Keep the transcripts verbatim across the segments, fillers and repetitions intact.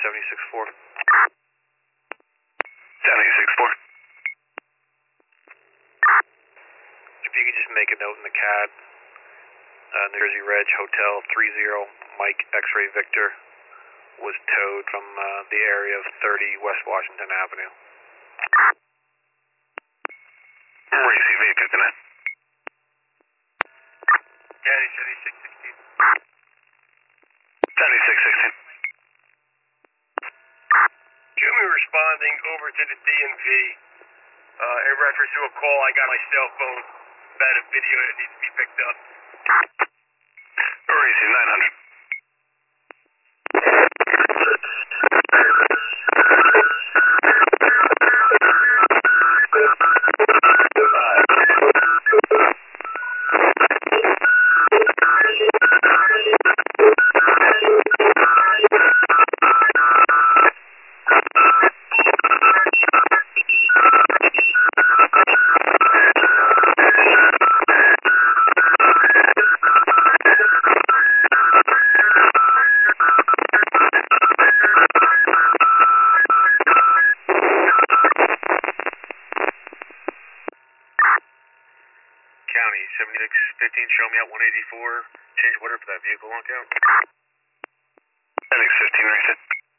seventy-six four. seventy-six four. If you could just make a note in the C A D, uh, New Jersey Reg Hotel three zero Mike X-Ray Victor was towed from uh, the area of thirty West Washington Avenue. Receive vehicle connect. County seventy-six sixteen. seventy-six sixteen. Show me responding over to the D M V uh, in reference to a call I got on my cell phone about a video that needs to be picked up. Receive nine hundred. County seventy-six fifteen, show me out one eighty-four. Change order for that vehicle on count. seventy-six fifteen, reset.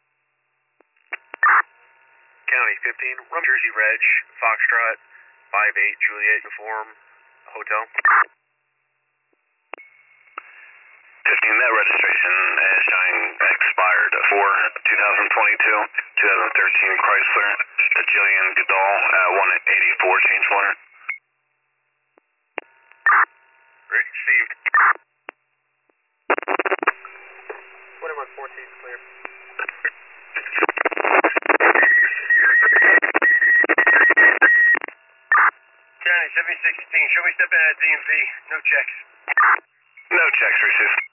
County fifteen, Rum Jersey Reg, Foxtrot, five eight Juliet Uniform, Hotel. fifteen, that registration is showing expired for twenty twenty-two, twenty thirteen Chrysler, the Jillian Goodall at one eighty-four, change order. Received. twenty-one fourteen, clear. County seventy-six sixteen, show me step in at D M V. No checks. No checks received.